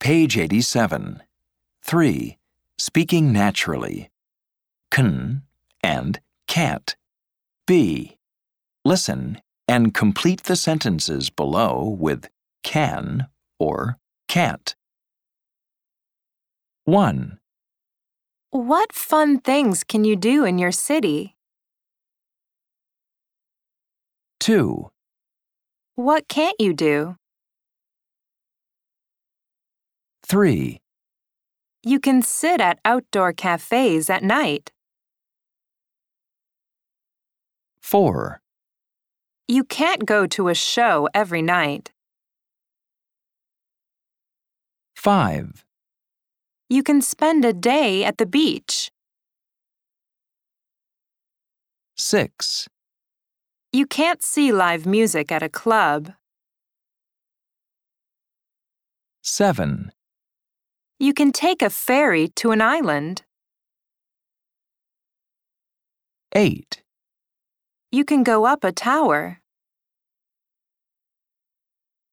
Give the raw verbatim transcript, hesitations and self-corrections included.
Page eighty-seven. three. Speaking naturally. Can and can't. B. Listen and complete the sentences below with can or can't. one. What fun things can you do in your city? two. What can't you do? three. You can sit at outdoor cafes at night. four. You can't go to a show every night. five. You can spend a day at the beach. six. You can't see live music at a club. seven. You can take a ferry to an island. eight. You can go up a tower.